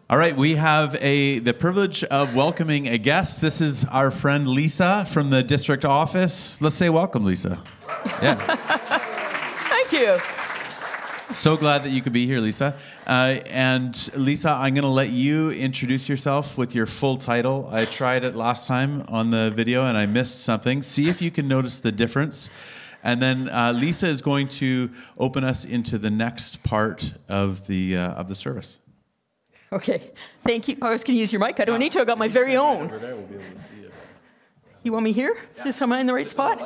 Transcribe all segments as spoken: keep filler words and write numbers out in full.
All right, we have a the privilege of welcoming a guest. This is our friend Lisa from the district office. Let's say welcome, Lisa. Yeah. Thank you. So glad that you could be here, Lisa. Uh, and Lisa, I'm going to let you introduce yourself with your full title. I tried it last time on the video and I missed something. See if you can notice the difference. And then uh, Lisa is going to open us into the next part of the uh, of the service. Okay, thank you. I was going to use your mic. I don't need to. I got my very own. Over there, we'll be able to see it. You want me here? Is this, am I in the right spot?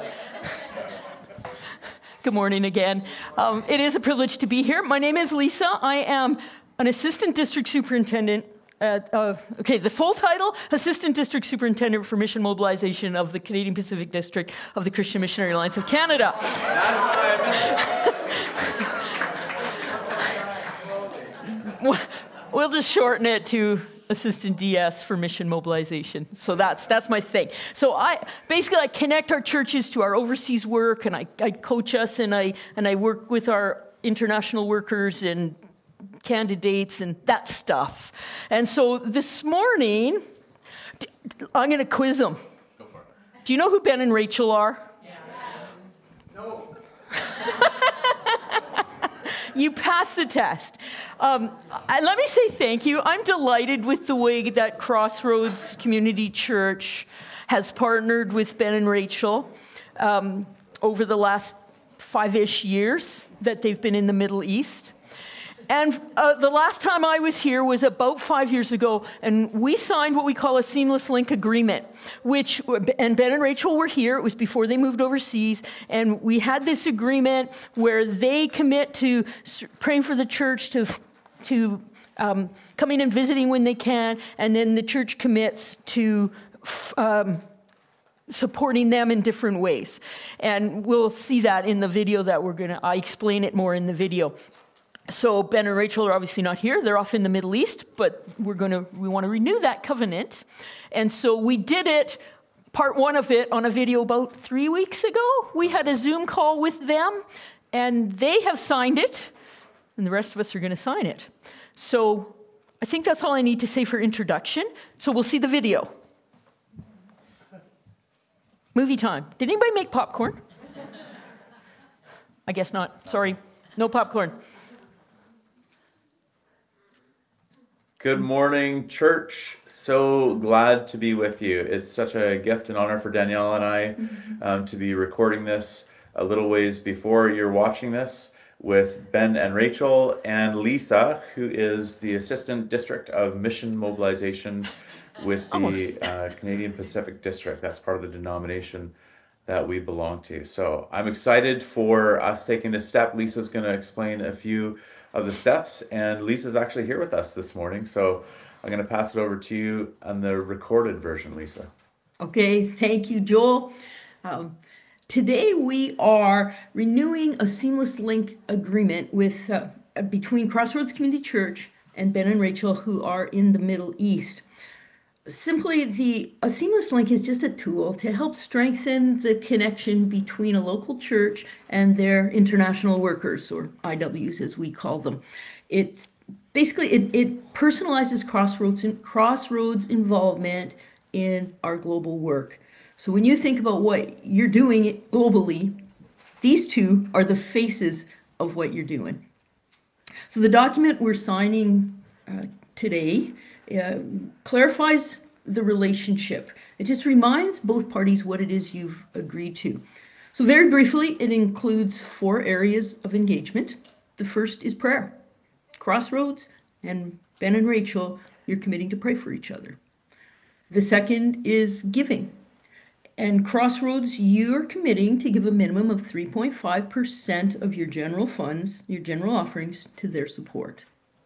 Good morning again. Um, it is a privilege to be here. My name is Lisa. I am an assistant district superintendent at, uh, okay, the full title, Assistant District Superintendent for Mission Mobilization of the Canadian Pacific District of the Christian Missionary Alliance of Canada. We'll just shorten it to Assistant D S for Mission Mobilization. So that's that's my thing. So I basically I connect our churches to our overseas work, and I, I coach us, and I and I work with our international workers and candidates and that stuff. And so this morning, I'm going to quiz them. Go for it. Do you know who Ben and Rachel are? Yeah. No. You passed the test. Um, I, let me say thank you. I'm delighted with the way that Crossroads Community Church has partnered with Ben and Rachel um, over the last five-ish years that they've been in the Middle East. And uh, the last time I was here was about five years ago, and we signed what we call a Seamless Link Agreement, which, and Ben and Rachel were here. It was before they moved overseas, and we had this agreement where they commit to praying for the church, to, to um, coming and visiting when they can, and then the church commits to um, supporting them in different ways. And we'll see that in the video that we're going to, I explain it more in the video. So Ben and Rachel are obviously not here. They're off in the Middle East, but we're going to, we want to renew that covenant. And so we did it, part one of it, on a video about three weeks ago. We had a Zoom call with them, and they have signed it, and the rest of us are going to sign it. So I think that's all I need to say for introduction. So we'll see the video. Movie time. Did anybody make popcorn? I guess not. Sorry. No popcorn. Good morning, church. So glad to be with you. It's such a gift and honor for Danielle and I um, to be recording this a little ways before you're watching this with Ben and Rachel and Lisa, who is the Assistant District of Mission Mobilization with the uh, Canadian Pacific District. That's part of the denomination that we belong to. So I'm excited for us taking this step. Lisa's going to explain a few of the steps, and Lisa's actually here with us this morning, so I'm going to pass it over to you on the recorded version, Lisa. Okay, thank you, Joel. Um, today we are renewing a Seamless Link agreement with uh, between Crossroads Community Church and Ben and Rachel, who are in the Middle East. Simply, the a Seamless Link is just a tool to help strengthen the connection between a local church and their international workers, or I Ws as we call them. It's basically, it, it personalizes Crossroads, Crossroads involvement in our global work. So when you think about what you're doing globally, these two are the faces of what you're doing. So the document we're signing uh, today Uh, clarifies the relationship. It just reminds both parties what it is you've agreed to. So very briefly, it includes four areas of engagement. The first is prayer. Crossroads and Ben and Rachel, you're committing to pray for each other. The second is giving. And Crossroads, you're committing to give a minimum of three point five percent of your general funds, your general offerings, to their support.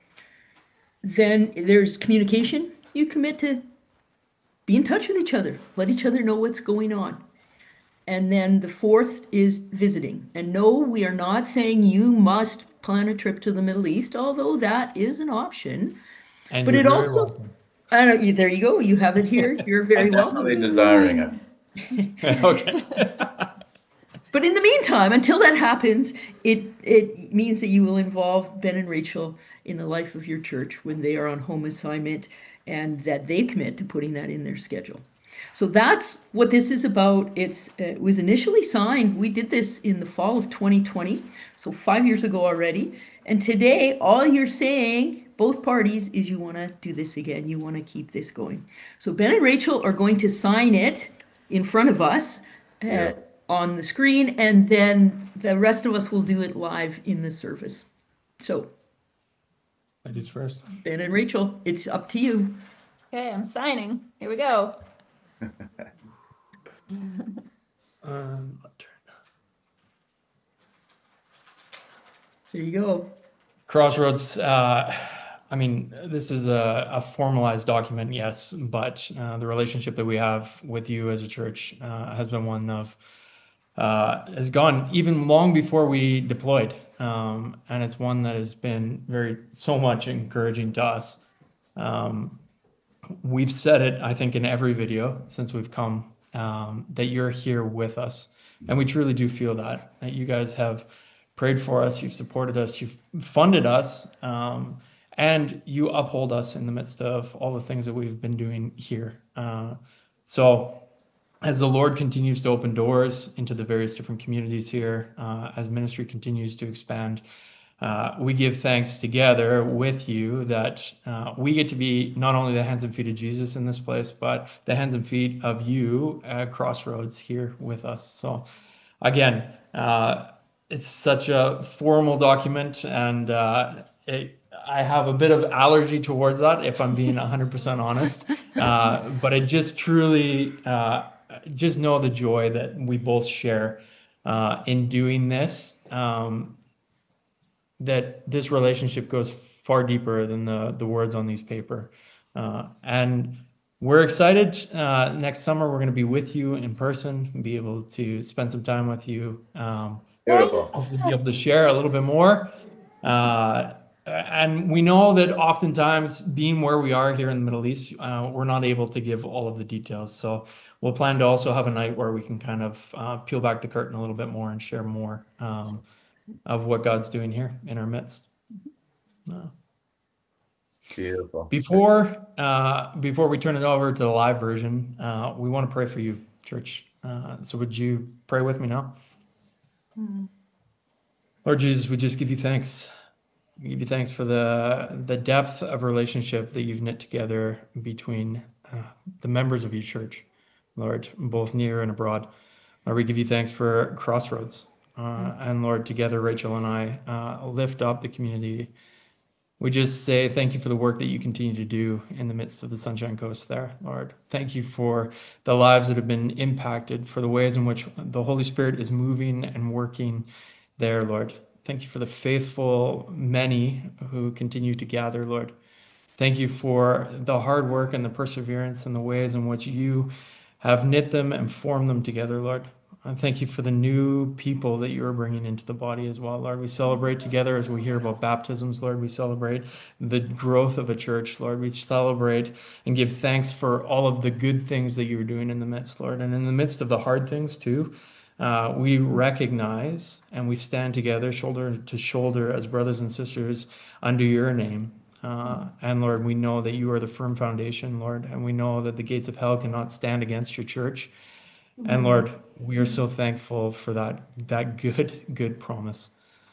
Then there's communication. You commit to be in touch with each other. Let each other know what's going on. And then the fourth is visiting. And no, we are not saying you must plan a trip to the Middle East, although that is an option. And but you're it very also, welcome. I don't, you- there you go. You have it here. You're very I'm welcome. definitely desiring it. Okay. but in the meantime, until that happens, it it means that you will involve Ben and Rachel in the life of your church when they are on home assignment, and that they commit to putting that in their schedule. So that's what this is about. It's uh, it was initially signed. We did this in the fall of twenty twenty, so five years ago already. And today, all you're saying, both parties, is you want to do this again. You want to keep this going. So Ben and Rachel are going to sign it in front of us uh, Yeah. on the screen, and then the rest of us will do it live in the service. So Ladies first. Ben and Rachel, it's up to you. Okay, I'm signing. Here we go. Um, There you go. Crossroads, uh, I mean, this is a, a formalized document, yes, but uh, the relationship that we have with you as a church uh, has been one of, uh, has gone even long before we deployed. Um, and it's one that has been very, so much encouraging to us. Um, we've said it, I think, in every video since we've come, um, that you're here with us. And we truly do feel that, that you guys have prayed for us, you've supported us, you've funded us, um, and you uphold us in the midst of all the things that we've been doing here. Uh, so as the Lord continues to open doors into the various different communities here, uh, as ministry continues to expand, uh, we give thanks together with you that uh, we get to be not only the hands and feet of Jesus in this place, but the hands and feet of you at Crossroads here with us. So again, uh, it's such a formal document, and uh, it, I have a bit of allergy towards that, if I'm being one hundred percent honest. Uh, but I just truly uh, just know the joy that we both share uh, in doing this, um, that this relationship goes far deeper than the, the words on these paper. Uh, and we're excited. Uh, next summer, we're going to be with you in person, be able to spend some time with you. Um, Beautiful. hopefully be able to share a little bit more. Uh, and we know that oftentimes, being where we are here in the Middle East, uh, we're not able to give all of the details. So we'll plan to also have a night where we can kind of uh, peel back the curtain a little bit more and share more um, of what God's doing here in our midst. Uh, Beautiful. Before uh, before we turn it over to the live version, uh, we want to pray for you, church. Uh, so would you pray with me now? Lord Jesus, we just give you thanks. We give you thanks for the the depth of relationship that you've knit together between uh, the members of your church, Lord, both near and abroad. Lord, we give you thanks for Crossroads. Uh, and Lord, together, Rachel and I uh, lift up the community. We just say thank you for the work that you continue to do in the midst of the Sunshine Coast there, Lord. Thank you for the lives that have been impacted, for the ways in which the Holy Spirit is moving and working there, Lord. Thank you for the faithful many who continue to gather, Lord. Thank you for the hard work and the perseverance and the ways in which you have knit them and formed them together, Lord. And thank you for the new people that you are bringing into the body as well, Lord. We celebrate together as we hear about baptisms, Lord. We celebrate the growth of a church, Lord. We celebrate and give thanks for all of the good things that you're doing in the midst, Lord. And in the midst of the hard things too, uh, we recognize and we stand together shoulder to shoulder as brothers and sisters under your name. Uh, and Lord, we know that you are the firm foundation, Lord, and we know that the gates of hell cannot stand against your church. And Lord, we are so thankful for that, that good, good promise.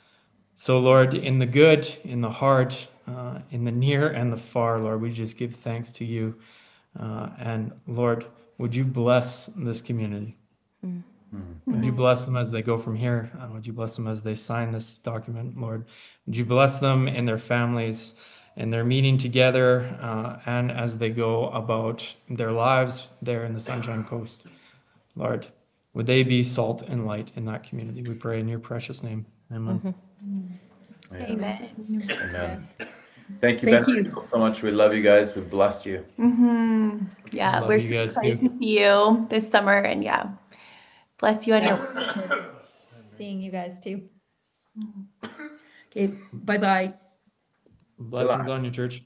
So Lord, in the good, in the hard, uh, in the near and the far, Lord, we just give thanks to you. Uh, and Lord, would you bless this community? Mm. Would you bless them as they go from here? Uh, would you bless them as they sign this document, Lord? Would you bless them in their families, in their meeting together, uh, and as they go about their lives there in the Sunshine Coast? Lord, would they be salt and light in that community? We pray in your precious name. Amen. Mm-hmm. Amen. Amen. Thank you, Thank Ben, you. so much. We love you guys. We bless you. Mm-hmm. Yeah, Love we're you so guys excited too. to see you this summer, and yeah, bless you on your. Seeing you guys too. Okay, bye-bye. Blessings on you, church.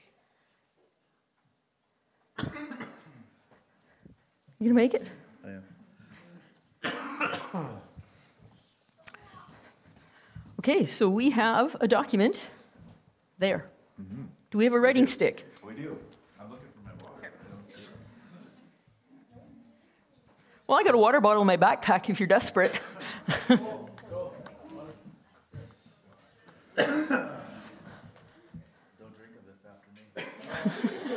You gonna make it? Yeah. Okay, so we have a document there. Mm-hmm. Do we have a writing stick? We do. I'm looking for my water. I don't see it. Well, I got a water bottle in my backpack if you're desperate. Don't drink of this after me.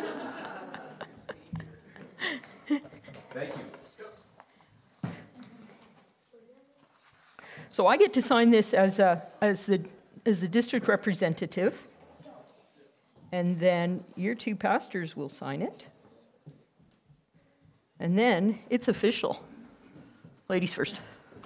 Thank you. So I get to sign this as a as the as the district representative, and then your two pastors will sign it, and then it's official. Ladies first.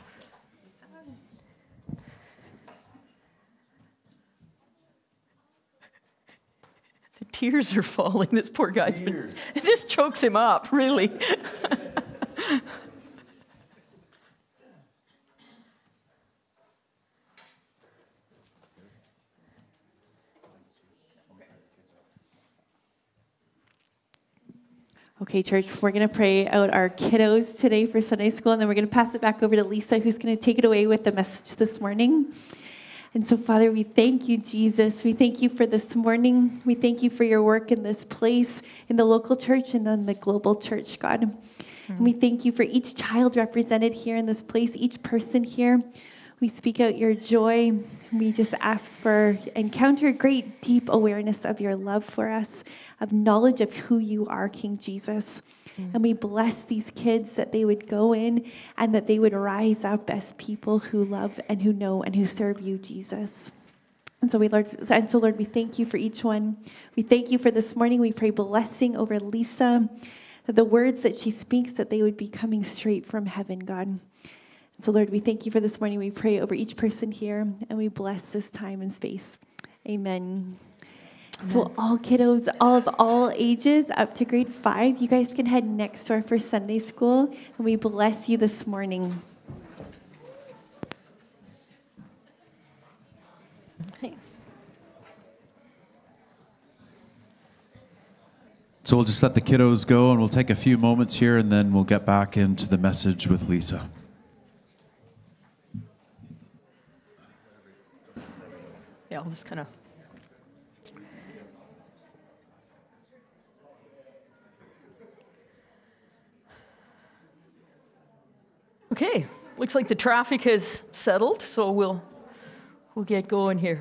The tears are falling. This poor guy's been. It just chokes him up, really. Okay, church, we're going to pray out our kiddos today for Sunday school, and then we're going to pass it back over to Lisa, who's going to take it away with the message this morning. And so, Father, we thank you, Jesus. We thank you for this morning. We thank you for your work in this place, in the local church, and then the global church, God. Mm-hmm. And we thank you for each child represented here in this place, each person here. We speak out your joy. We just ask for, encounter great, deep awareness of your love for us, of knowledge of who you are, King Jesus. Mm. And we bless these kids that they would go in and that they would rise up as people who love and who know and who serve you, Jesus. And so we, Lord, and so Lord, we thank you for each one. We thank you for this morning. We pray blessing over Lisa, that the words that she speaks, that they would be coming straight from heaven, God. So, Lord, we thank you for this morning. We pray over each person here, and we bless this time and space. Amen. Amen. So all kiddos, all of all ages, up to grade five, you guys can head next door for Sunday school, and we bless you this morning. Okay. So we'll just let the kiddos go, and we'll take a few moments here, and then we'll get back into the message with Lisa. Yeah, I'll just kind of. Okay, looks like the traffic has settled, so we'll we'll get going here.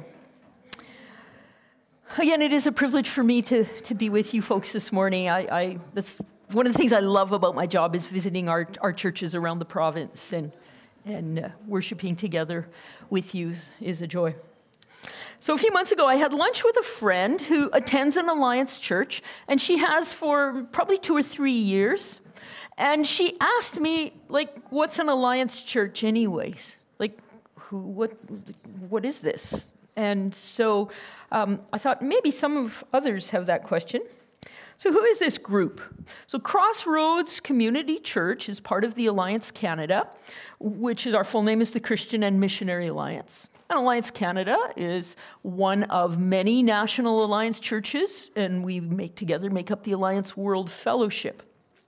Again, it is a privilege for me to to be with you folks this morning. I, I that's one of the things I love about my job is visiting our our churches around the province, and and uh, worshiping together with you is a joy. So a few months ago, I had lunch with a friend who attends an Alliance church, and she has for probably two or three years. And she asked me, like, what's an Alliance church anyways? Like, who, what, what is this? And so um, I thought maybe some of others have that question. So who is this group? So Crossroads Community Church is part of the Alliance Canada, which is our full name is the Christian and Missionary Alliance. And Alliance Canada is one of many national Alliance churches, and we make together make up the Alliance World Fellowship.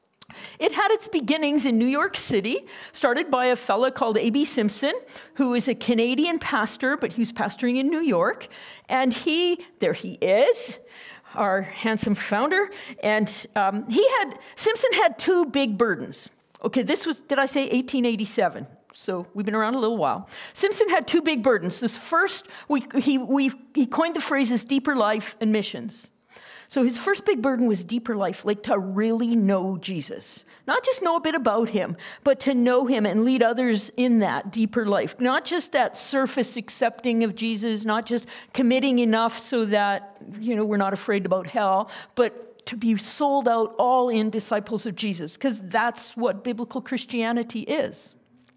It had its beginnings in New York City, started by a fella called A B Simpson, who is a Canadian pastor, but he was pastoring in New York. And he, there he is, our handsome founder. And um, he had, Simpson had two big burdens. Okay, this was, did I say eighteen eighty-seven? So we've been around a little while. Simpson had two big burdens. This first, we, he, we, he coined the phrases deeper life and missions. So his first big burden was deeper life, like to really know Jesus. Not just know a bit about him, but to know him and lead others in that deeper life. Not just that surface accepting of Jesus, not just committing enough so that, you know, we're not afraid about hell, but to be sold out all in disciples of Jesus, because that's what biblical Christianity is.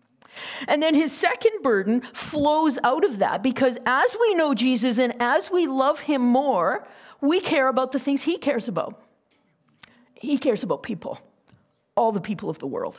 And then his second burden flows out of that, because as we know Jesus and as we love him more, we care about the things he cares about. He cares about people, all the people of the world.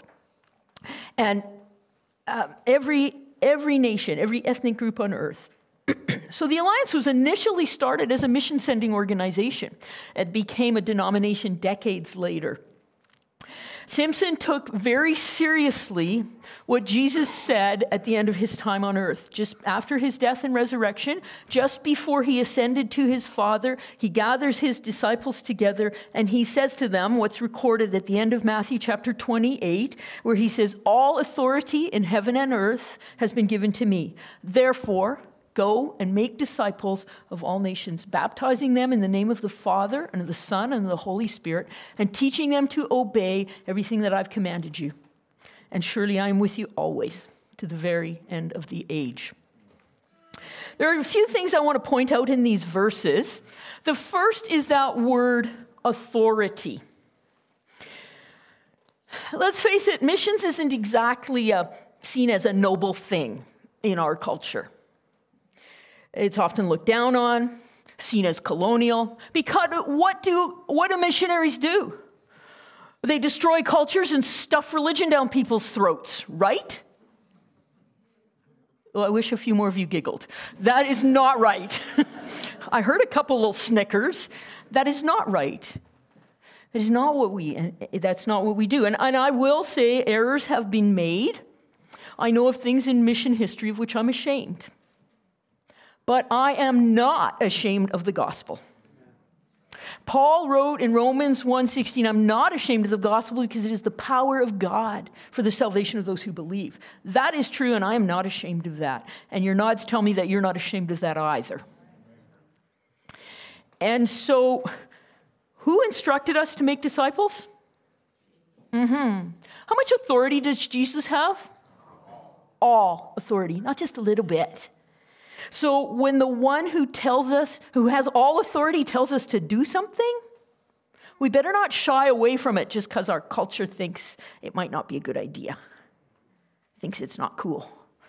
And uh, every, every nation, every ethnic group on earth. So the Alliance was initially started as a mission-sending organization. It became a denomination decades later. Samson took very seriously what Jesus said at the end of his time on earth. Just after his death and resurrection, just before he ascended to his Father, he gathers his disciples together and he says to them what's recorded at the end of Matthew chapter twenty-eight, where he says, "All authority in heaven and earth has been given to me. Therefore, go and make disciples of all nations, baptizing them in the name of the Father and of the Son and of the Holy Spirit, and teaching them to obey everything that I've commanded you. And surely I am with you always, to the very end of the age." There are a few things I want to point out in these verses. The first is that word authority. Let's face it, missions isn't exactly uh, seen as a noble thing in our culture. It's often looked down on, seen as colonial, because what do, what do missionaries do? They destroy cultures and stuff religion down people's throats, right? Well, I wish a few more of you giggled. That is not right. I heard a couple little snickers. That is not right. That is not what we, that's not what we do. And, and I will say errors have been made. I know of things in mission history of which I'm ashamed. But I am not ashamed of the gospel. Paul wrote in Romans one sixteen, "I'm not ashamed of the gospel because it is the power of God for the salvation of those who believe." That is true, and I am not ashamed of that. And your nods tell me that you're not ashamed of that either. And so, who instructed us to make disciples? Mm-hmm. How much authority does Jesus have? All authority, not just a little bit. So when the one who tells us, who has all authority, tells us to do something, we better not shy away from it just because our culture thinks it might not be a good idea, thinks it's not cool.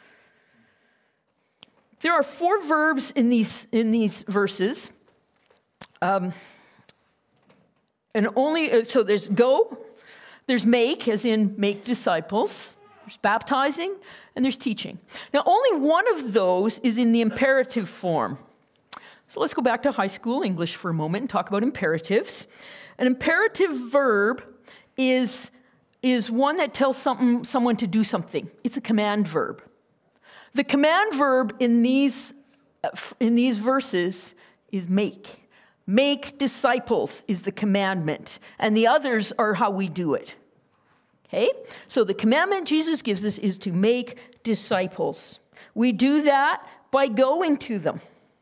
There are four verbs in these, in these verses. Um, and only, so there's go, there's make, as in make disciples. There's baptizing, and there's teaching. Now, only one of those is in the imperative form. So let's go back to high school English for a moment and talk about imperatives. An imperative verb is, is one that tells something, someone to do something. It's a command verb. The command verb in these, in these verses is make. Make disciples is the commandment, and the others are how we do it. Okay? So the commandment Jesus gives us is to make disciples. We do that by going to them.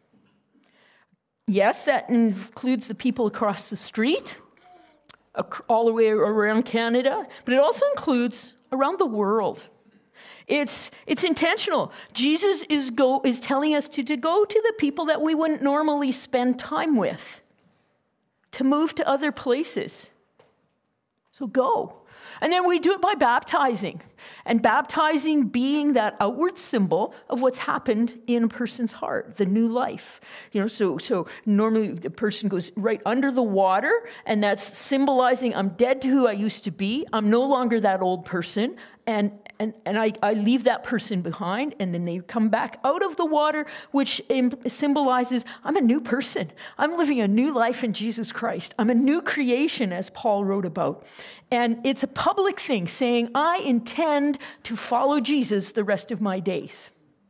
Yes, that includes the people across the street, all the way around Canada, but it also includes around the world. It's, it's intentional. Jesus is, go, is telling us to, to go to the people that we wouldn't normally spend time with, to move to other places. So go. And then we do it by baptizing. And baptizing being that outward symbol of what's happened in a person's heart, the new life. You know, so, so normally the person goes right under the water, and that's symbolizing I'm dead to who I used to be. I'm no longer that old person. And, and, and I, I leave that person behind, and then they come back out of the water, which symbolizes I'm a new person. I'm living a new life in Jesus Christ. I'm a new creation, as Paul wrote about. And it's a public thing, saying I intend to follow Jesus the rest of my days.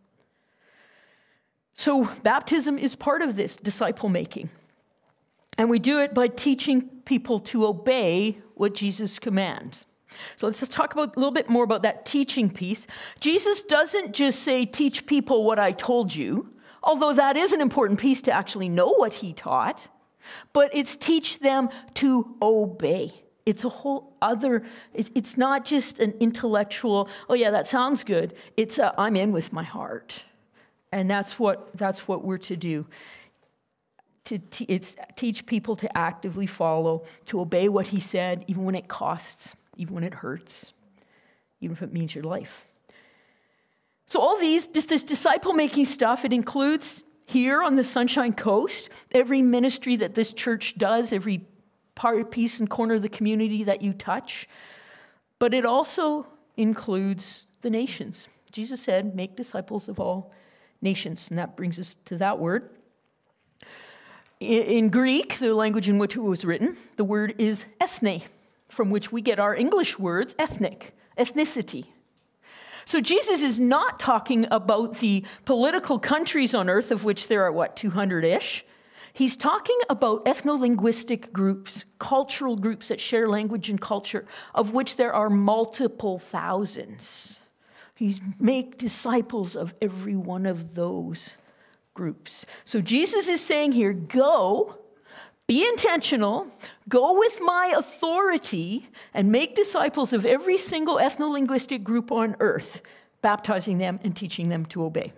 So baptism is part of this disciple making. And we do it by teaching people to obey what Jesus commands. So let's talk about a little bit more about that teaching piece. Jesus doesn't just say, teach people what I told you, although that is an important piece to actually know what he taught, but it's teach them to obey. It's a whole other, it's not just an intellectual, oh yeah, that sounds good. It's a, I'm in with my heart. And that's what, that's what we're to do. To, to, it's teach people to actively follow, to obey what he said, even when it costs, even when it hurts, even if it means your life. So all these, this, this disciple-making stuff, it includes here on the Sunshine Coast, every ministry that this church does, every part, piece and corner of the community that you touch. But it also includes the nations. Jesus said, make disciples of all nations. And that brings us to that word. In, in Greek, the language in which it was written, the word is ethne. from which we get our English words, ethnic, ethnicity. So Jesus is not talking about the political countries on earth, of which there are, what, two hundred-ish. He's talking about ethno-linguistic groups, cultural groups that share language and culture, of which there are multiple thousands. He's make disciples of every one of those groups. So Jesus is saying here, go, be intentional, go with my authority, and make disciples of every single ethno-linguistic group on earth, baptizing them and teaching them to obey.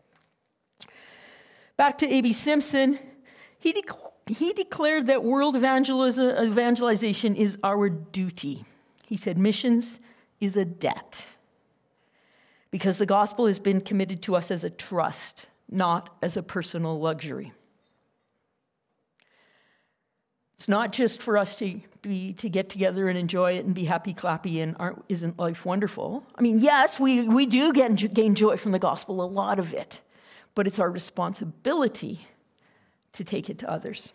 Back to A B Simpson. He, de- he declared that world evangelism, evangelization is our duty. He said missions is a debt because the gospel has been committed to us as a trust, not as a personal luxury. It's not just for us to be to get together and enjoy it and be happy clappy and aren't, isn't life wonderful? I mean, yes, we, we do get, gain joy from the gospel, a lot of it, but it's our responsibility to take it to others.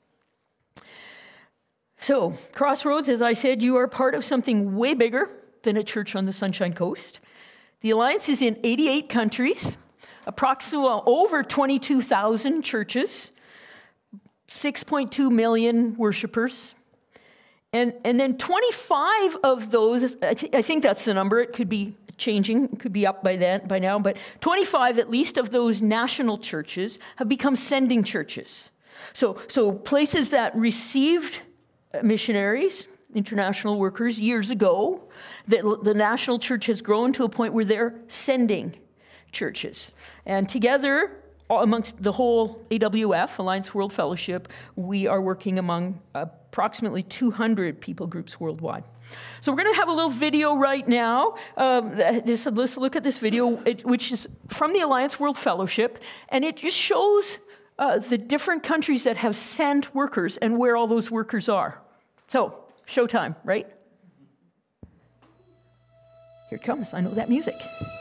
So, Crossroads, as I said, you are part of something way bigger than a church on the Sunshine Coast. The Alliance is in eighty-eight countries, approximately over twenty-two thousand churches, six point two million worshipers, and, and then twenty-five of those, I, th- I think that's the number, it could be changing, it could be up by then, by now, but twenty-five at least of those national churches have become sending churches. So, so places that received missionaries, international workers years ago, that the national church has grown to a point where they're sending churches. And together, amongst the whole A W F, Alliance World Fellowship, we are working among approximately two hundred people groups worldwide. So we're going to have a little video right now. Um, just, let's look at this video, it, which is from the Alliance World Fellowship, and it just shows uh, the different countries that have sent workers and where all those workers are. So, showtime, right? Here it comes. I know that music.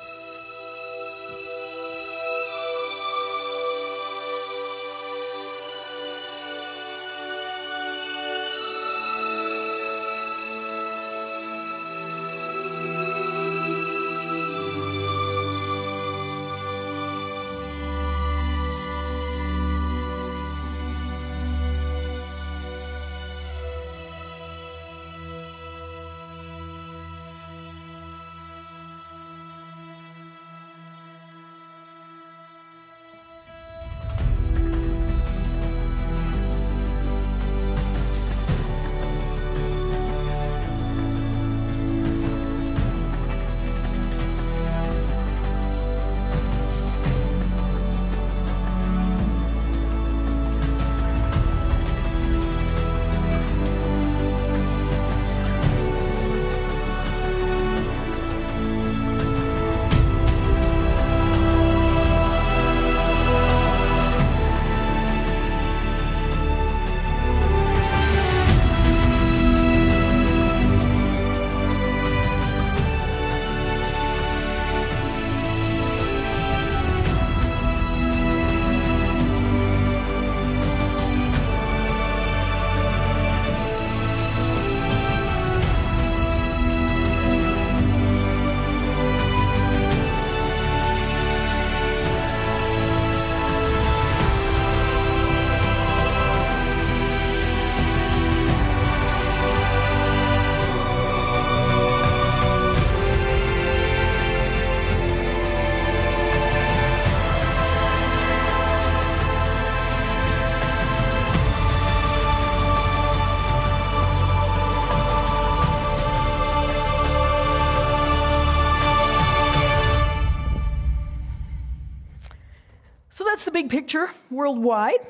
The big picture worldwide.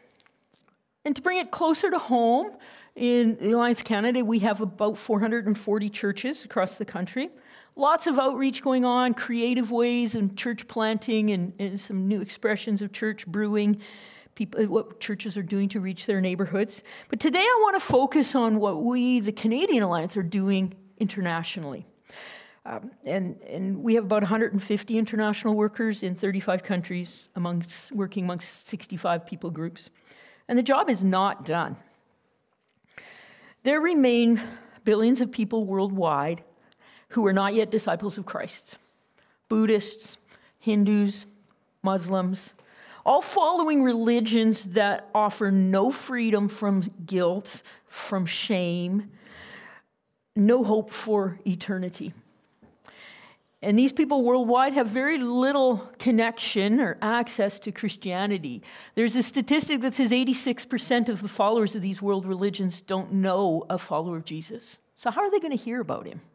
And to bring it closer to home, in the Alliance Canada, we have about four hundred forty churches across the country. Lots of outreach going on, creative ways and church planting and, and some new expressions of church brewing, people, what churches are doing to reach their neighborhoods. But today I want to focus on what we, the Canadian Alliance, are doing internationally. Um, and, and we have about one hundred fifty international workers in thirty-five countries, amongst, working amongst sixty-five people groups. And the job is not done. There remain billions of people worldwide who are not yet disciples of Christ. Buddhists, Hindus, Muslims, all following religions that offer no freedom from guilt, from shame, no hope for eternity. And these people worldwide have very little connection or access to Christianity. There's a statistic that says eighty-six percent of the followers of these world religions don't know a follower of Jesus. So how are they going to hear about him?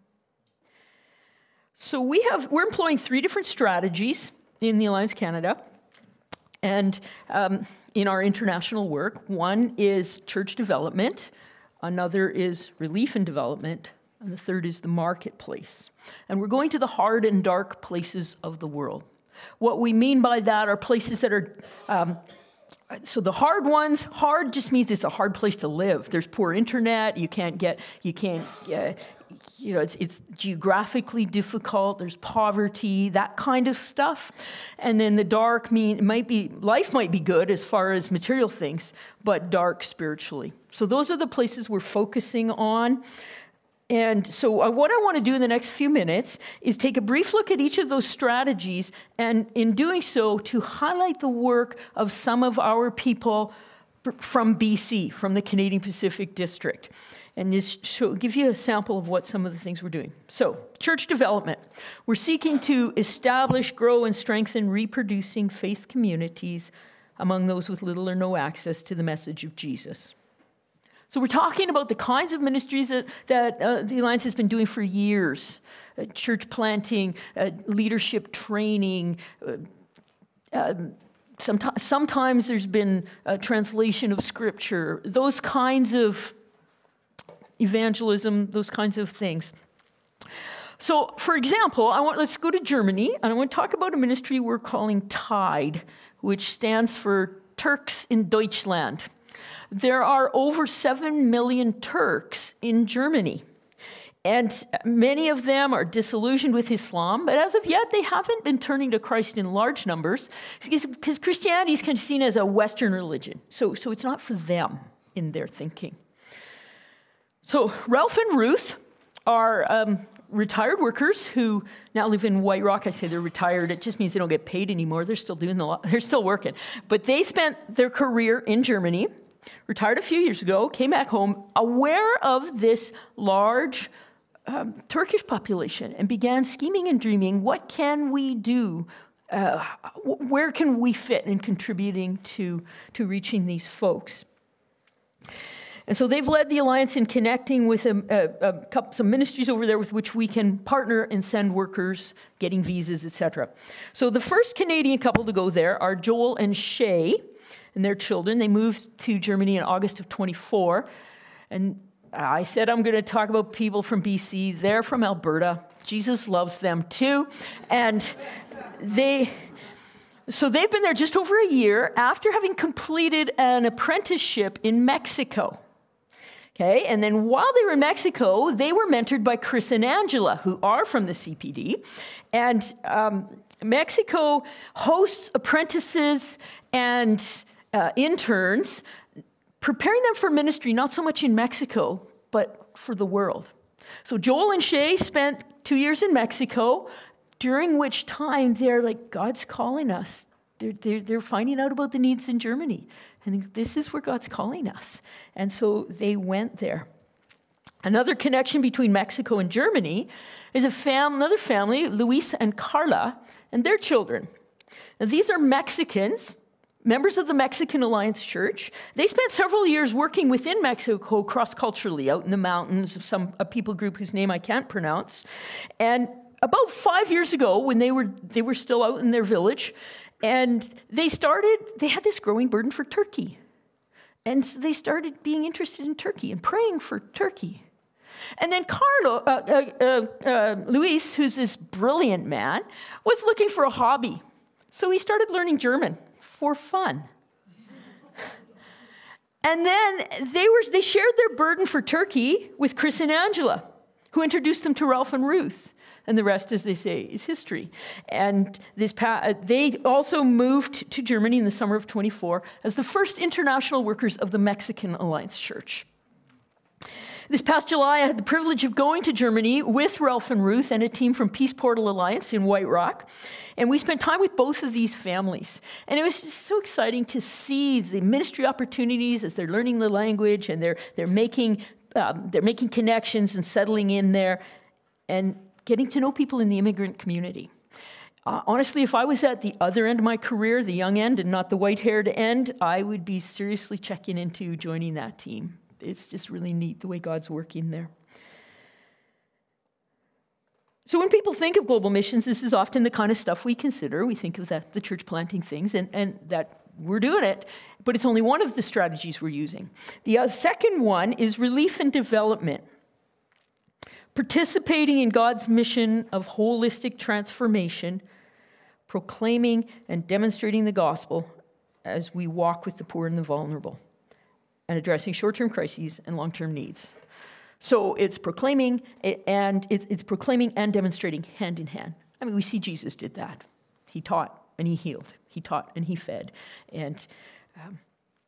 So we have, we're employing three different strategies in the Alliance Canada and um, in our international work. One is church development, another is relief and development, and the third is the marketplace. And we're going to the hard and dark places of the world. What we mean by that are places that are, um, so the hard ones, hard just means it's a hard place to live. There's poor internet, you can't get, you can't, uh, you know, it's, it's geographically difficult, there's poverty, that kind of stuff. And then the dark mean, it might be, life might be good as far as material things, but dark spiritually. So those are the places we're focusing on. And so what I want to do in the next few minutes is take a brief look at each of those strategies, and in doing so, to highlight the work of some of our people from B C, from the Canadian Pacific District, and just show, give you a sample of what some of the things we're doing. So, church development. We're seeking to establish, grow, and strengthen reproducing faith communities among those with little or no access to the message of Jesus. So we're talking about the kinds of ministries that, that uh, the Alliance has been doing for years. Uh, church planting, uh, leadership training. Uh, um, sometimes, sometimes there's been a translation of scripture. Those kinds of evangelism, those kinds of things. So, for example, I want, let's go to Germany, and I want to talk about a ministry we're calling TIDE, which stands for Turks in Deutschland. There are over seven million Turks in Germany, and many of them are disillusioned with Islam, but as of yet, they haven't been turning to Christ in large numbers, because Christianity is kind of seen as a Western religion, so, so it's not for them in their thinking. So Ralph and Ruth are um, retired workers who now live in White Rock. I say they're retired. It just means they don't get paid anymore. They're still doing the, they're still working. But they spent their career in Germany, retired a few years ago, came back home, aware of this large um, Turkish population, and began scheming and dreaming, what can we do? Uh, where can we fit in contributing to, to reaching these folks? And so they've led the Alliance in connecting with a, a, a couple, some ministries over there with which we can partner and send workers, getting visas, et cetera. So the first Canadian couple to go there are Joel and Shay and their children. They moved to Germany in August of twenty-four. And I said I'm going to talk about people from B C. They're from Alberta. Jesus loves them too. And they... So they've been there just over a year after having completed an apprenticeship in Mexico. Okay, and then while they were in Mexico, they were mentored by Chris and Angela, who are from the C P D. And um, Mexico hosts apprentices and uh, interns, preparing them for ministry, not so much in Mexico, but for the world. So Joel and Shay spent two years in Mexico, during which time they're like, God's calling us. They're, they're, they're finding out about the needs in Germany. And this is where God's calling us. And so they went there. Another connection between Mexico and Germany is a fam- another family, Luis and Carla, and their children. Now, these are Mexicans, members of the Mexican Alliance Church. They spent several years working within Mexico cross-culturally, out in the mountains of some a people group whose name I can't pronounce. And about five years ago, when they were they were still out in their village, and they started, they had this growing burden for Turkey. And so they started being interested in Turkey and praying for Turkey. And then Carlo, uh, uh, uh, uh, Luis, who's this brilliant man, was looking for a hobby. So he started learning German for fun. And then they were they shared their burden for Turkey with Chris and Angela, who introduced them to Ralph and Ruth. And the rest, as they say, is history. And this pa- they also moved to Germany in the summer of twenty-four as the first international workers of the Mexican Alliance Church. This past July, I had the privilege of going to Germany with Ralph and Ruth and a team from Peace Portal Alliance in White Rock. And we spent time with both of these families. And it was just so exciting to see the ministry opportunities as they're learning the language and they're, they're, making, um, they're making connections and settling in there and getting to know people in the immigrant community. Uh, honestly, if I was at the other end of my career, the young end and not the white-haired end, I would be seriously checking into joining that team. It's just really neat the way God's working there. So when people think of global missions, this is often the kind of stuff we consider. We think of that, the church planting things, and, and that we're doing it, but it's only one of the strategies we're using. The uh, second one is relief and development. Participating in God's mission of holistic transformation, proclaiming and demonstrating the gospel as we walk with the poor and the vulnerable, and addressing short-term crises and long-term needs. So it's proclaiming and it's, it's proclaiming and demonstrating hand in hand. I mean, we see Jesus did that. He taught and he healed. He taught and he fed. And um,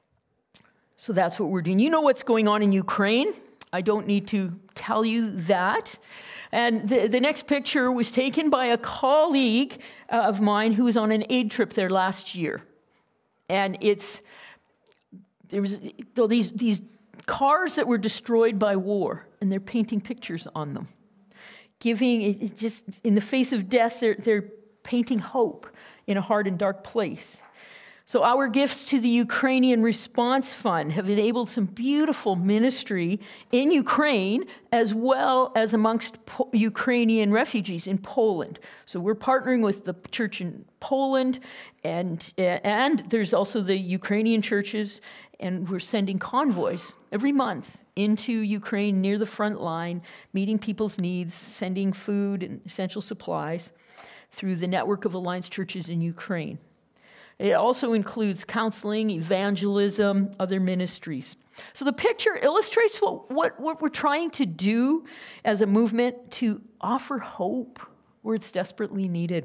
so that's what we're doing. You know what's going on in Ukraine. I don't need to tell you that. And the, the next picture was taken by a colleague of mine who was on an aid trip there last year. And it's, there was though these, these cars that were destroyed by war, and they're painting pictures on them. Giving, it, it just, in the face of death, they're, they're painting hope in a hard and dark place. So our gifts to the Ukrainian Response Fund have enabled some beautiful ministry in Ukraine as well as amongst po- Ukrainian refugees in Poland. So we're partnering with the church in Poland, and, and there's also the Ukrainian churches, and we're sending convoys every month into Ukraine near the front line, meeting people's needs, sending food and essential supplies through the network of Alliance churches in Ukraine. It also includes counseling, evangelism, other ministries. So the picture illustrates what, what, what we're trying to do as a movement to offer hope where it's desperately needed.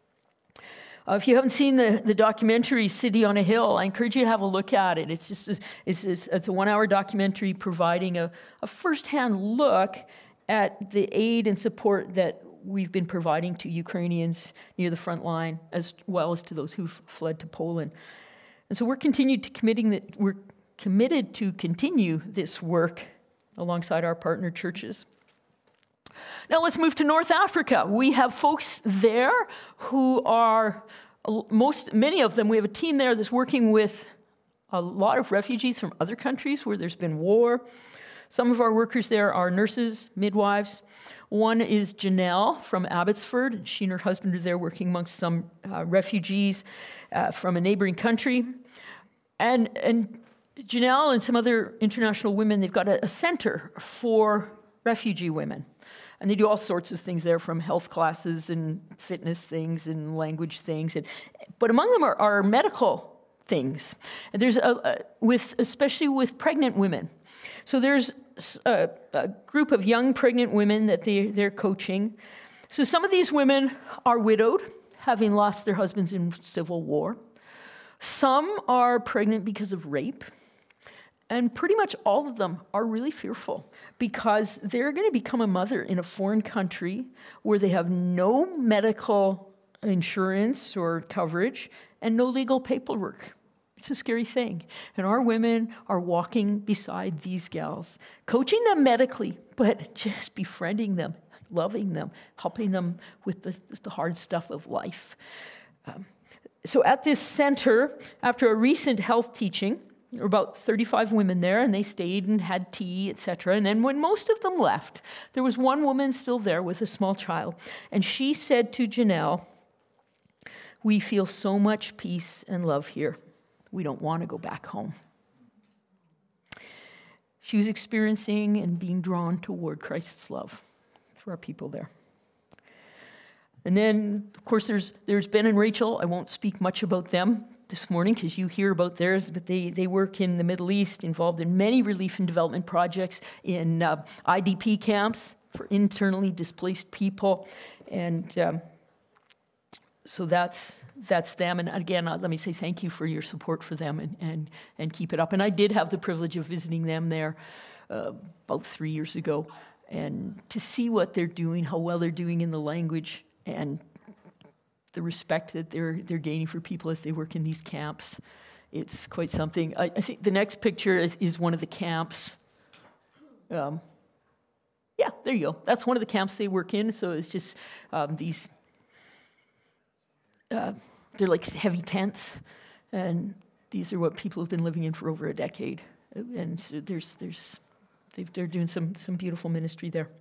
Uh, if you haven't seen the, the documentary City on a Hill, I encourage you to have a look at it. It's just a, it's, it's, it's a one-hour documentary providing a, a first-hand look at the aid and support that we've been providing to Ukrainians near the front line, as well as to those who've fled to Poland. And so we're continued to committing that we're committed to continue this work alongside our partner churches. Now let's move to North Africa. We have folks there who are most many of them. We have a team there that's working with a lot of refugees from other countries where there's been war. Some of our workers there are nurses, midwives. One is Janelle from Abbotsford. She and her husband are there working amongst some uh, refugees uh, from a neighboring country. And, and Janelle and some other international women, they've got a, a center for refugee women. And they do all sorts of things there, from health classes and fitness things and language things. And, but among them are, are medical things. And there's a, a, with especially with pregnant women. So there's a, a group of young pregnant women that they, they're coaching. So some of these women are widowed, having lost their husbands in civil war. Some are pregnant because of rape. And pretty much all of them are really fearful because they're going to become a mother in a foreign country where they have no medical insurance or coverage and no legal paperwork. It's a scary thing. And our women are walking beside these gals, coaching them medically, but just befriending them, loving them, helping them with the, the hard stuff of life. Um, so at this center, after a recent health teaching, there were about thirty-five women there, and they stayed and had tea, et cetera. And then when most of them left, there was one woman still there with a small child. And she said to Janelle, "We feel so much peace and love here. We don't want to go back home." She was experiencing and being drawn toward Christ's love through our people there. And then, of course, there's there's Ben and Rachel. I won't speak much about them this morning because you hear about theirs, but they, they work in the Middle East, involved in many relief and development projects in uh, I D P camps for internally displaced people. And um, so that's that's them. And again, uh, let me say thank you for your support for them, and and and keep it up. And I did have the privilege of visiting them there uh, about three years ago, and to see what they're doing, how well they're doing in the language, and the respect that they're they're gaining for people as they work in these camps. It's quite something. I, I think the next picture is, is one of the camps. Um, yeah, there you go. That's one of the camps they work in. So it's just um, these. Uh, they're like heavy tents, and these are what people have been living in for over a decade. And so there's there's they're doing some some beautiful ministry there.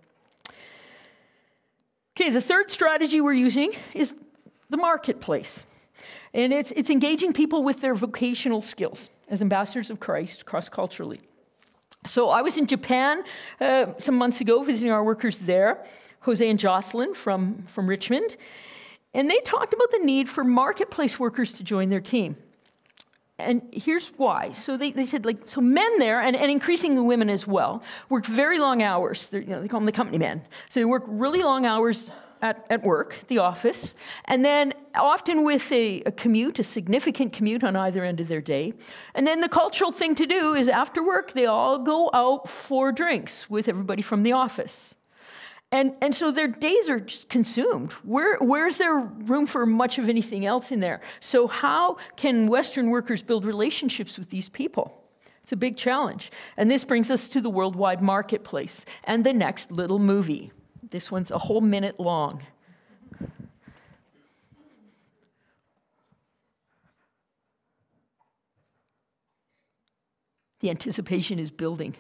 Okay, the third strategy we're using is the marketplace. And it's, it's engaging people with their vocational skills as ambassadors of Christ cross-culturally. So I was in Japan uh, some months ago visiting our workers there, Jose and Jocelyn from, from Richmond, and they talked about the need for marketplace workers to join their team. And here's why. So they, they said, like, so men there, and, and increasingly women as well, work very long hours. They're, you know, they call them the company men. So they work really long hours At, at work, the office, and then often with a, a commute, a significant commute on either end of their day. And then the cultural thing to do is after work, they all go out for drinks with everybody from the office. And, and so their days are just consumed. Where, where's there room for much of anything else in there? So how can Western workers build relationships with these people? It's a big challenge. And this brings us to the worldwide marketplace and the next little movie. This one's a whole minute long. The anticipation is building.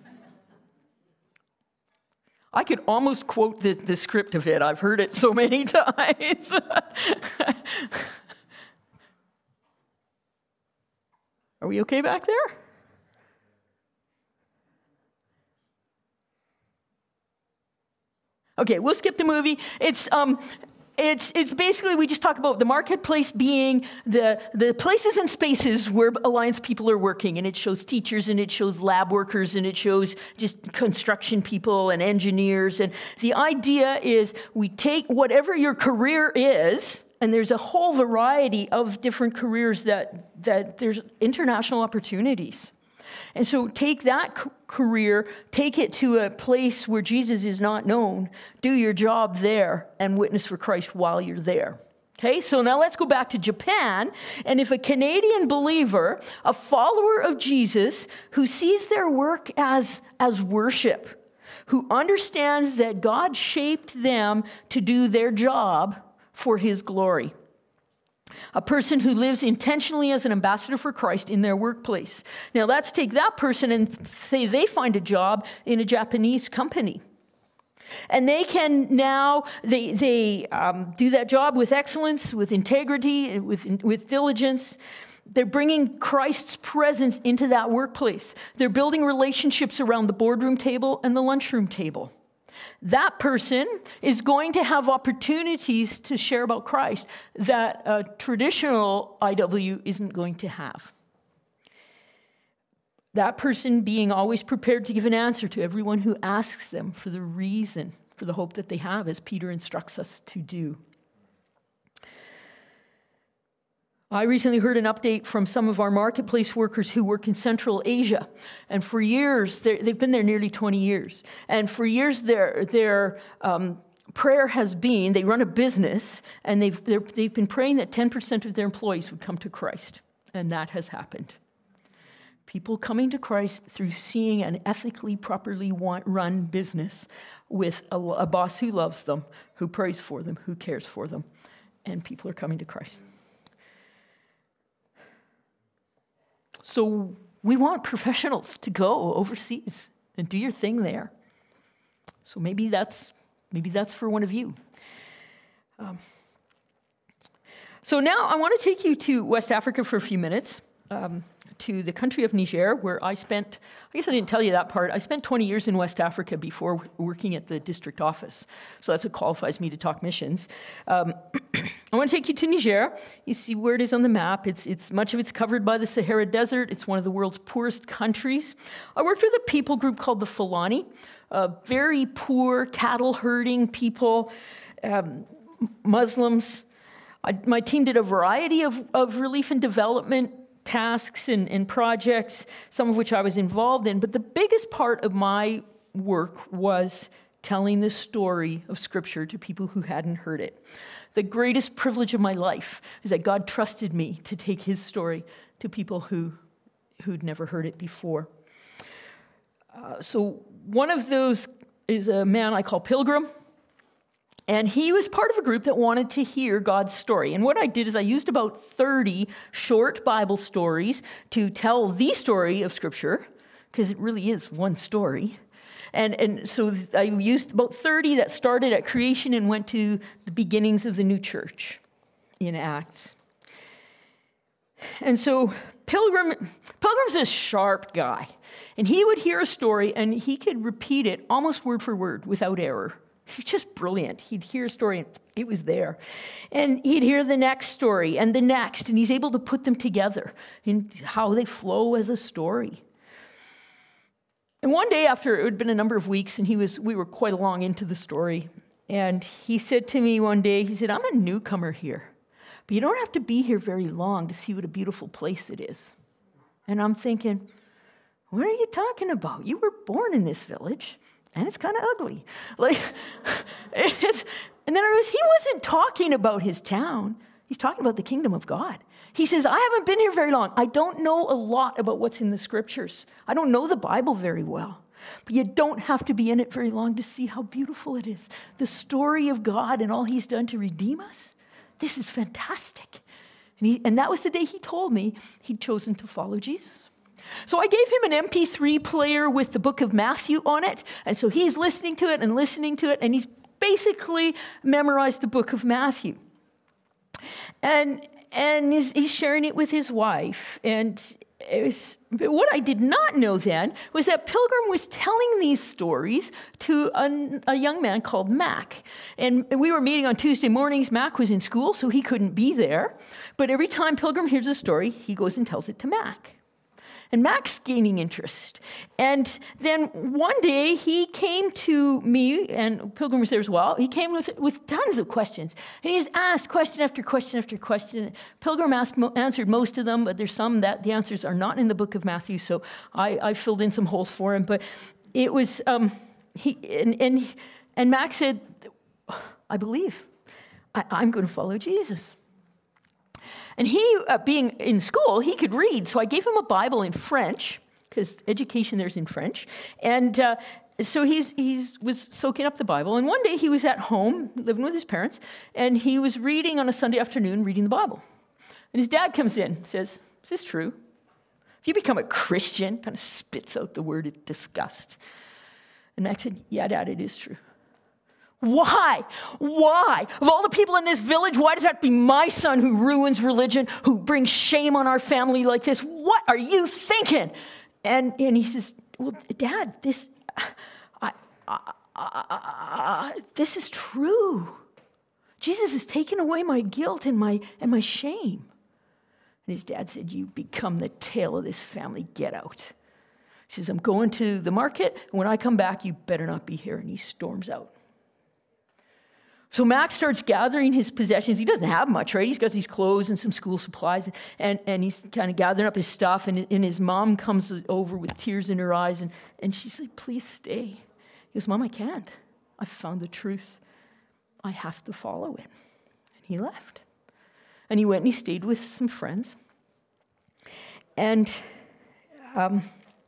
I could almost quote the, the script of it. I've heard it so many times. Are we okay back there? Okay, we'll skip the movie. It's um, it's it's basically we just talk about the marketplace being the the places and spaces where Alliance people are working, and it shows teachers, and it shows lab workers, and it shows just construction people and engineers. And the idea is we take whatever your career is, and there's a whole variety of different careers that that there's international opportunities. And so take that career, take it to a place where Jesus is not known, do your job there, and witness for Christ while you're there. Okay, so now let's go back to Japan. And if a Canadian believer, a follower of Jesus, who sees their work as, as worship, who understands that God shaped them to do their job for his glory, a person who lives intentionally as an ambassador for Christ in their workplace. Now let's take that person and say they find a job in a Japanese company. And they can now, they, they um, do that job with excellence, with integrity, with, with diligence. They're bringing Christ's presence into that workplace. They're building relationships around the boardroom table and the lunchroom table. That person is going to have opportunities to share about Christ that a traditional I W isn't going to have. That person being always prepared to give an answer to everyone who asks them for the reason, for the hope that they have, as Peter instructs us to do. I recently heard an update from some of our marketplace workers who work in Central Asia. And for years, they've been there nearly twenty years. And for years, their, their um, prayer has been, they run a business, and they've, they've been praying that ten percent of their employees would come to Christ. And that has happened. People coming to Christ through seeing an ethically, properly run business with a, a boss who loves them, who prays for them, who cares for them. And people are coming to Christ. So we want professionals to go overseas and do your thing there. So maybe that's maybe that's for one of you. Um, so now I want to take you to West Africa for a few minutes, um, to the country of Niger, where I spent, I guess I didn't tell you that part, I spent twenty years in West Africa before working at the district office. So that's what qualifies me to talk missions. Um, I want to take you to Niger. You see where it is on the map. It's, it's much of it's covered by the Sahara Desert. It's one of the world's poorest countries. I worked with a people group called the Fulani, uh, very poor cattle herding people, um, Muslims. I, my team did a variety of, of relief and development tasks and, and projects, some of which I was involved in, but the biggest part of my work was telling the story of Scripture to people who hadn't heard it. The greatest privilege of my life is that God trusted me to take his story to people who, who'd never heard it before. Uh, so one of those is a man I call Pilgrim, and he was part of a group that wanted to hear God's story. And what I did is I used about thirty short Bible stories to tell the story of Scripture, because it really is one story. And, and so I used about thirty that started at creation and went to the beginnings of the new church in Acts. And so Pilgrim, Pilgrim's a sharp guy. And he would hear a story and he could repeat it almost word for word without error. He's just brilliant. He'd hear a story and it was there. And he'd hear the next story and the next, and he's able to put them together in how they flow as a story. And one day after, it had been a number of weeks, and he was, we were quite along into the story, and he said to me one day, he said, I'm a newcomer here, but you don't have to be here very long to see what a beautiful place it is. And I'm thinking, what are you talking about? You were born in this village, and it's kind of ugly. Like, it's, and then I realized he wasn't talking about his town. He's talking about the kingdom of God. He says, I haven't been here very long. I don't know a lot about what's in the Scriptures. I don't know the Bible very well. But you don't have to be in it very long to see how beautiful it is. The story of God and all he's done to redeem us. This is fantastic. And, he, and that was the day he told me he'd chosen to follow Jesus. So I gave him an M P three player with the book of Matthew on it. And so he's listening to it and listening to it. And he's basically memorized the book of Matthew. And And he's, he's sharing it with his wife. And it was, but what I did not know then was that Pilgrim was telling these stories to a, a young man called Mac. And we were meeting on Tuesday mornings. Mac was in school, so he couldn't be there. But every time Pilgrim hears a story, he goes and tells it to Mac. And Mac's gaining interest. And then one day he came to me, and Pilgrim was there as well. He came with, with tons of questions. And he just asked question after question after question. Pilgrim asked, answered most of them, but there's some that the answers are not in the book of Matthew, so I, I filled in some holes for him. But it was, um, he and, and, and Mac said, I believe. I, I'm going to follow Jesus. And he, uh, being in school, he could read. So I gave him a Bible in French, because education there's in French. And uh, so he's he's was soaking up the Bible. And one day he was at home, living with his parents, and he was reading on a Sunday afternoon, reading the Bible. And his dad comes in and says, is this true? If you become a Christian, kind of spits out the word disgust. And Max said, yeah, Dad, it is true. Why? Why? Of all the people in this village, why does that have to be my son who ruins religion, who brings shame on our family like this? What are you thinking? And and he says, well, Dad, this, I, I, I, this is true. Jesus has taken away my guilt and my and my shame. And his dad said, you become the tail of this family. Get out. He says, I'm going to the market, and when I come back, you better not be here. And he storms out. So Max starts gathering his possessions. He doesn't have much, right? He's got these clothes and some school supplies, and, and he's kind of gathering up his stuff, and, and his mom comes over with tears in her eyes, and, and she's like, please stay. He goes, Mom, I can't. I've found the truth. I have to follow it. And he left. And he went and he stayed with some friends. And um,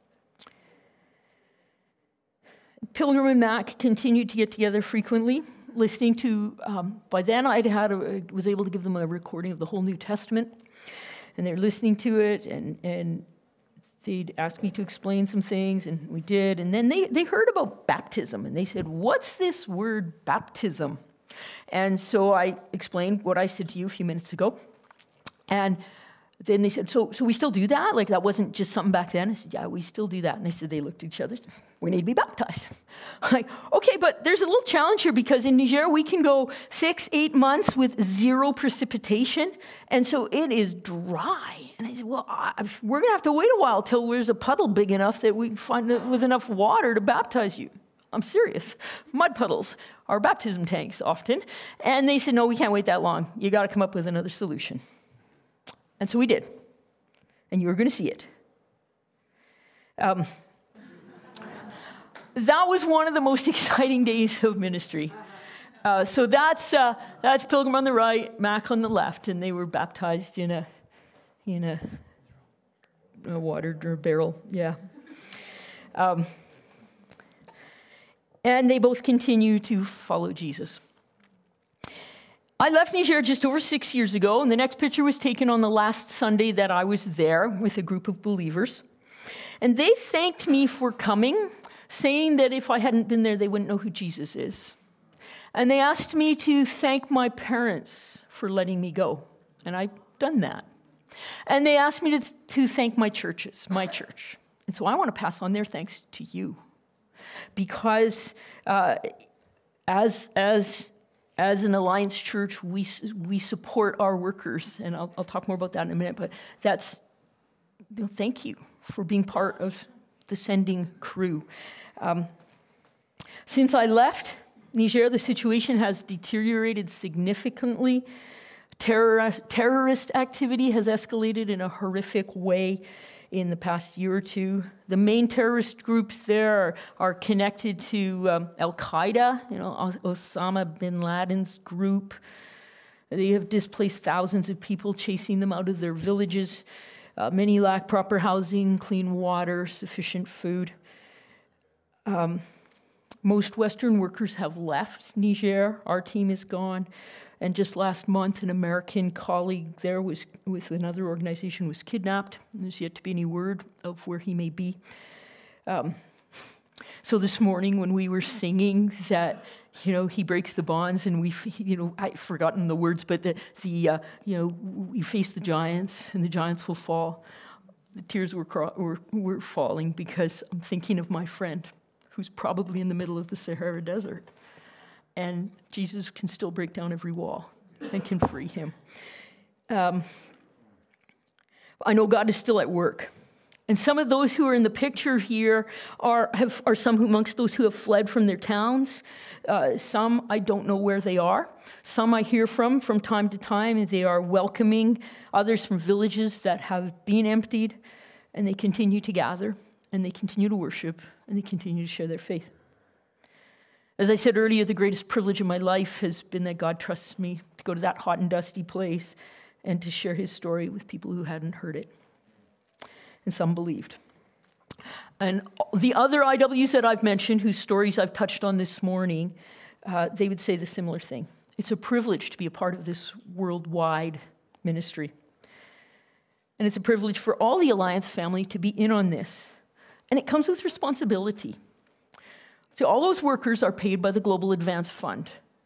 Pilgrim and Mac continued to get together frequently, listening to, um, by then I had a, was able to give them a recording of the whole New Testament, and they're listening to it, and, and they'd ask me to explain some things, and we did, and then they, they heard about baptism, and they said, what's this word baptism? And so I explained what I said to you a few minutes ago, and then they said, so so we still do that? Like, that wasn't just something back then? I said, yeah, we still do that. And they said, they looked at each other, we need to be baptized. I'm like, okay, but there's a little challenge here, because in Niger, we can go six, eight months with zero precipitation, and so it is dry. And I said, well, I, we're going to have to wait a while till there's a puddle big enough that we can find it with enough water to baptize you. I'm serious. Mud puddles are baptism tanks often. And they said, no, we can't wait that long. You got to come up with another solution. And so we did. And you were going to see it. Um, that was one of the most exciting days of ministry. Uh, so that's uh, that's Pilgrim on the right, Mac on the left, and they were baptized in a in a, a water or barrel, yeah. Um, and they both continue to follow Jesus. I left Niger just over six years ago, and the next picture was taken on the last Sunday that I was there with a group of believers. And they thanked me for coming, saying that if I hadn't been there, they wouldn't know who Jesus is. And they asked me to thank my parents for letting me go, and I've done that. And they asked me to, to thank my churches, my church. And so I want to pass on their thanks to you, because uh, as as as an Alliance Church, we we support our workers, and I'll, I'll talk more about that in a minute. But that's you know, thank you for being part of the sending crew. Um, since I left Niger, the situation has deteriorated significantly. Terror, terrorist activity has escalated in a horrific way in the past year or two. The main terrorist groups there are, are connected to um, Al-Qaeda, you know, Osama bin Laden's group. They have displaced thousands of people, chasing them out of their villages. Uh, many lack proper housing, clean water, sufficient food. Um, most Western workers have left Niger. Our team is gone. And just last month, an American colleague there was with another organization was kidnapped. There's yet to be any word of where he may be. Um, so this morning, when we were singing that, you know, he breaks the bonds, and we, you know, I've forgotten the words, but the, the uh, you know, we face the giants, and the giants will fall. The tears were, were were falling because I'm thinking of my friend, who's probably in the middle of the Sahara Desert. And Jesus can still break down every wall and can free him. Um, I know God is still at work. And some of those who are in the picture here are, have, are some amongst those who have fled from their towns. Uh, some, I don't know where they are. Some I hear from from time to time, and they are welcoming others from villages that have been emptied, and they continue to gather, and they continue to worship, and they continue to share their faith. As I said earlier, the greatest privilege of my life has been that God trusts me to go to that hot and dusty place and to share his story with people who hadn't heard it. And some believed. And the other I Ws that I've mentioned, whose stories I've touched on this morning, uh, they would say the similar thing. It's a privilege to be a part of this worldwide ministry. And it's a privilege for all the Alliance family to be in on this. And it comes with responsibility. So all those workers are paid by the Global Advance Fund,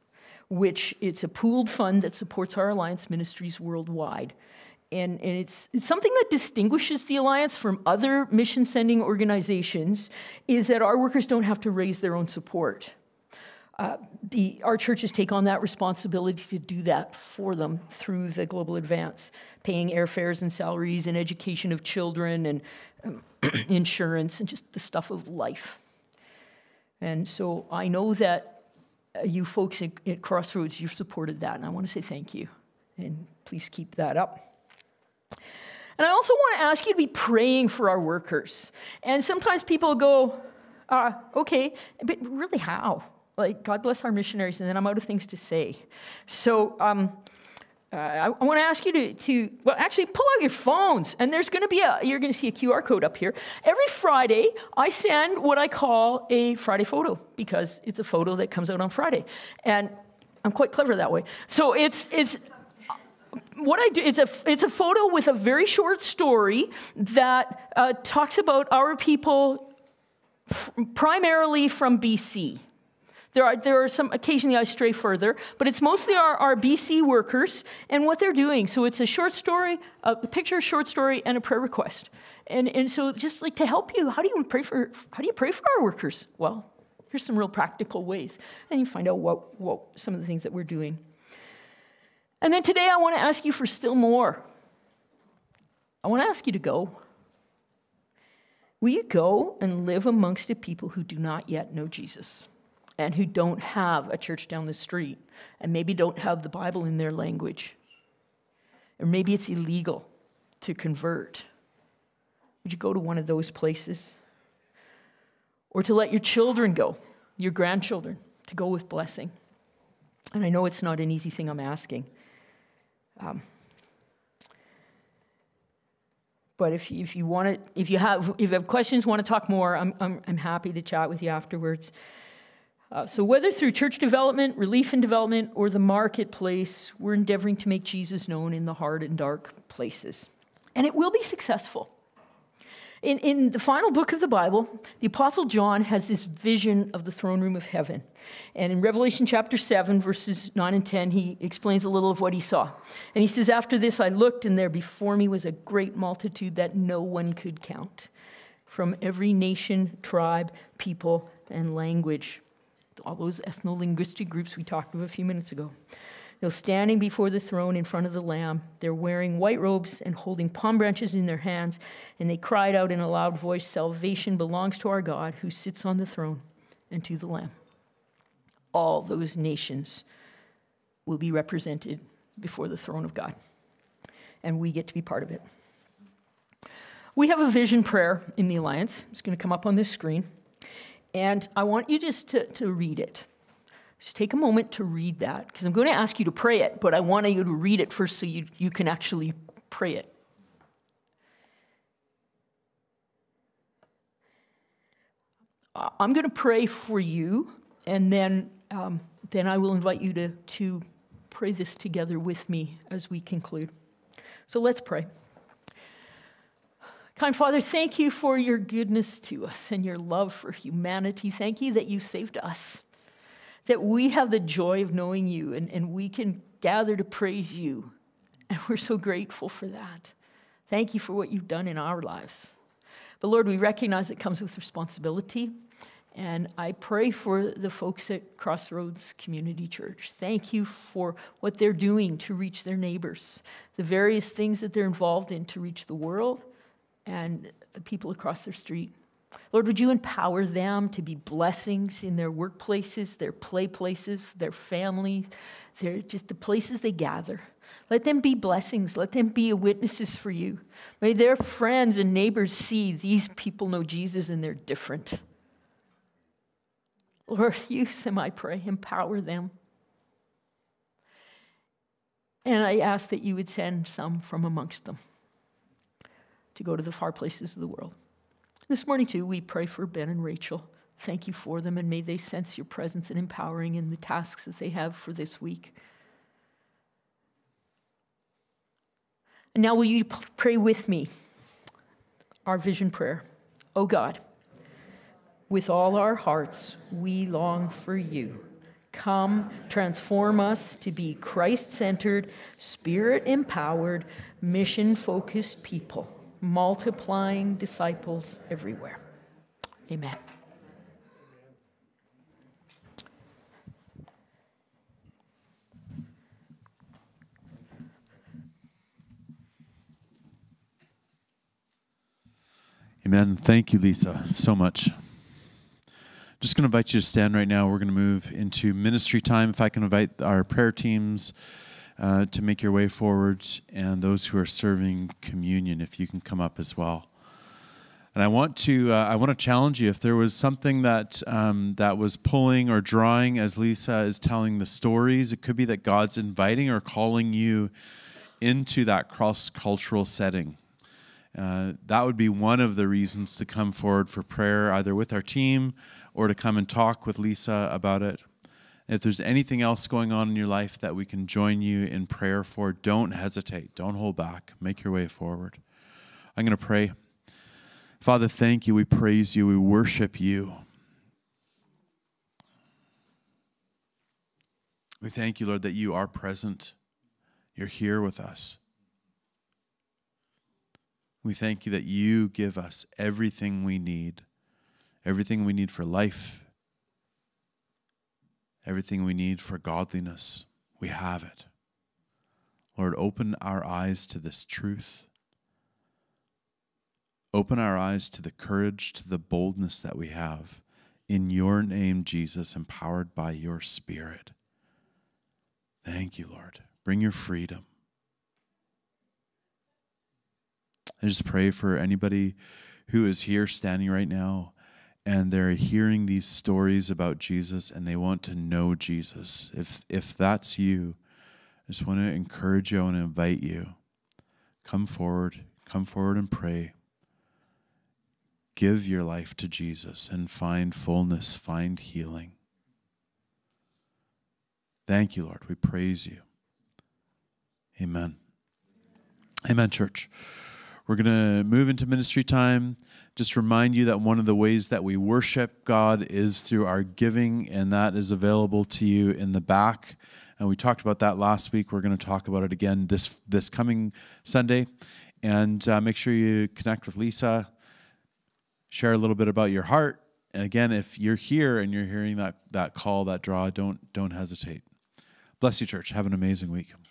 which it's a pooled fund that supports our Alliance ministries worldwide. And, and it's, it's something that distinguishes the Alliance from other mission-sending organizations is that our workers don't have to raise their own support. Uh, the, our churches take on that responsibility to do that for them through the Global Advance, paying airfares and salaries and education of children and um, insurance and just the stuff of life. And so I know that you folks at, at Crossroads, you've supported that, and I want to say thank you, and please keep that up. And I also want to ask you to be praying for our workers. And sometimes people go, uh, okay, but really how? Like, God bless our missionaries, and then I'm out of things to say. So um, uh, I, I want to ask you to, to, well, actually pull out your phones, and there's going to be a, you're going to see a Q R code up here. Every Friday, I send what I call a Friday photo, because it's a photo that comes out on Friday. And I'm quite clever that way. So it's, it's, what I do, it's a, it's a photo with a very short story that uh, talks about our people f- primarily from B C. There are, there are some, occasionally I stray further, but it's mostly our, our B C workers and what they're doing. So it's a short story, a picture, a short story, and a prayer request. And, and so just like to help you, how do you pray for, how do you pray for our workers? Well, here's some real practical ways. And you find out what, what some of the things that we're doing. And then today I want to ask you for still more. I want to ask you to go. Will you go and live amongst a people who do not yet know Jesus and who don't have a church down the street and maybe don't have the Bible in their language? Or maybe it's illegal to convert. Would you go to one of those places? Or to let your children go, your grandchildren, to go with blessing? And I know it's not an easy thing I'm asking. Um, but if you, if you want to, if you have, if you have questions, want to talk more, I'm I'm, I'm happy to chat with you afterwards. Uh, so whether through church development, relief and development, or the marketplace, we're endeavoring to make Jesus known in the hard and dark places, and it will be successful. In, in the final book of the Bible, the Apostle John has this vision of the throne room of heaven. And in Revelation chapter seven, verses nine and ten, he explains a little of what he saw. And he says, after this I looked, and there before me was a great multitude that no one could count, from every nation, tribe, people, and language. All those ethno-linguistic groups we talked about a few minutes ago. They're standing before the throne in front of the Lamb. They're wearing white robes and holding palm branches in their hands, and they cried out in a loud voice, "Salvation belongs to our God who sits on the throne and to the Lamb." All those nations will be represented before the throne of God, and we get to be part of it. We have a vision prayer in the Alliance. It's going to come up on this screen, and I want you just to, to read it. Just take a moment to read that, because I'm going to ask you to pray it, but I want you to read it first so you, you can actually pray it. I'm going to pray for you, and then, um, then I will invite you to, to pray this together with me as we conclude. So let's pray. Kind Father, thank you for your goodness to us and your love for humanity. Thank you that you saved us, that we have the joy of knowing you, and, and we can gather to praise you. And we're so grateful for that. Thank you for what you've done in our lives. But Lord, we recognize it comes with responsibility. And I pray for the folks at Crossroads Community Church. Thank you for what they're doing to reach their neighbors, the various things that they're involved in to reach the world and the people across their street. Lord, would you empower them to be blessings in their workplaces, their play places, their families, their just the places they gather. Let them be blessings. Let them be witnesses for you. May their friends and neighbors see these people know Jesus and they're different. Lord, use them, I pray. Empower them. And I ask that you would send some from amongst them to go to the far places of the world. This morning, too, we pray for Ben and Rachel. Thank you for them, and may they sense your presence and empowering in the tasks that they have for this week. And now will you pray with me our vision prayer? Oh God, with all our hearts, we long for you. Come, transform us to be Christ-centered, Spirit-empowered, mission-focused people, multiplying disciples everywhere. Amen. Amen. Thank you, Lisa, so much. Just going to invite you to stand right now. We're going to move into ministry time. If I can invite our prayer teams uh, to make your way forward, and those who are serving communion, if you can come up as well. And I want to uh, I want to challenge you. If there was something that um, that was pulling or drawing as Lisa is telling the stories, it could be that God's inviting or calling you into that cross-cultural setting. Uh, that would be one of the reasons to come forward for prayer, either with our team or to come and talk with Lisa about it. If there's anything else going on in your life that we can join you in prayer for, don't hesitate. Don't hold back. Make your way forward. I'm going to pray. Father, thank you. We praise you. We worship you. We thank you, Lord, that you are present. You're here with us. We thank you that you give us everything we need, everything we need for life, everything we need for godliness. We have it. Lord, open our eyes to this truth. Open our eyes to the courage, to the boldness that we have in your name, Jesus, empowered by your Spirit. Thank you, Lord. Bring your freedom. I just pray for anybody who is here standing right now and they're hearing these stories about Jesus and they want to know Jesus. If if that's you, I just want to encourage you and invite you. Come forward. Come forward and pray. Give your life to Jesus and find fullness, find healing. Thank you, Lord. We praise you. Amen. Amen, church. We're going to move into ministry time. Just remind you that one of the ways that we worship God is through our giving, and that is available to you in the back. And we talked about that last week. We're going to talk about it again this this coming Sunday. And uh, make sure you connect with Lisa. Share a little bit about your heart. And again, if you're here and you're hearing that that call, that draw, don't don't hesitate. Bless you, church. Have an amazing week.